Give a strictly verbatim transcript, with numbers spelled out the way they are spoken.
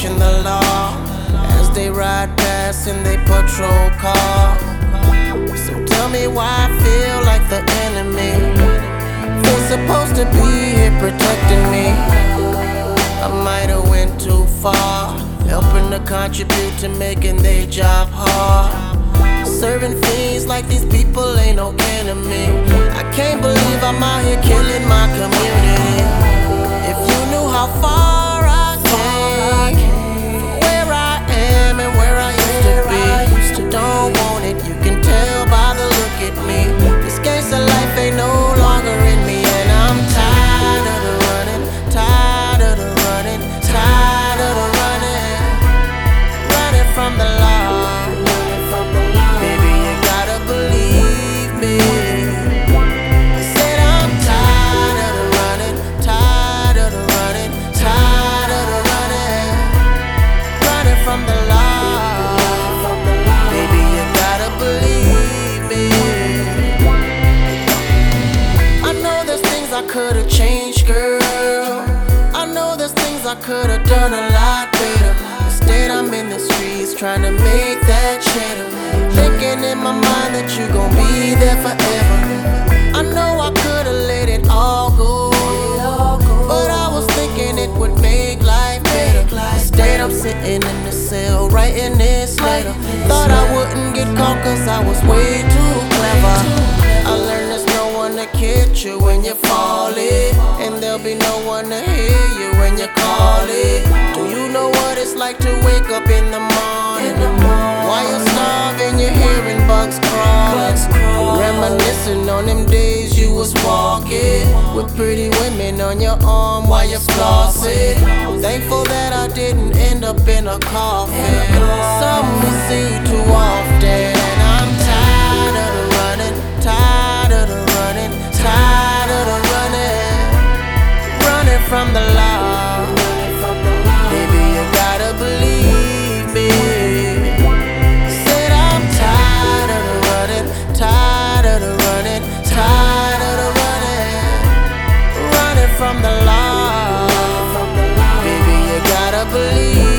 breaching the law as they ride past in they patrol car. So tell me why I feel like the enemy. They're supposed to be here protecting me. I might have went too far, helping to contribute to making their job hard. Serving fiends like these people ain't no kin to me. I can't believe I'm out here killing my community. If you knew how far I came, from where I am and where I used to be, don't want it, you can tell by the look at me. This gangsta life ain't no longer in me, and I'm tired of the running, tired of the running, tired of the running, running from the law. Baby, you gotta believe me. I said I'm tired of the running, tired of the running, tired of the running, running from the law. Baby, you gotta believe me. I know there's things I could've changed, girl. I know there's things I could've done a lot better. Instead, I'm in the streets trying to make that cheddar, thinking in my mind that you gon' be there forever. I know I could've let it all go, but I was thinking it would make life better. Instead, I'm sitting in the cell writing this letter. Thought I wouldn't get caught cause I was way too clever. I learned there's no one to catch you when you fall in, and there'll be no one to hear you when you call it. Do you know what it's like to wake up in the morning, while you're starving, you're hearing bugs crawling, reminiscing on them days you was walking with pretty women on your arm while you're flossing. Thankful that I didn't end up in a coffin. Something we see too often, and I'm tired of the running, tired of the running, tired of the running, running from the law. Baby, you gotta believe me. Said I'm tired of the running, tired of the running, tired of the running, running from the law. Baby, you gotta believe.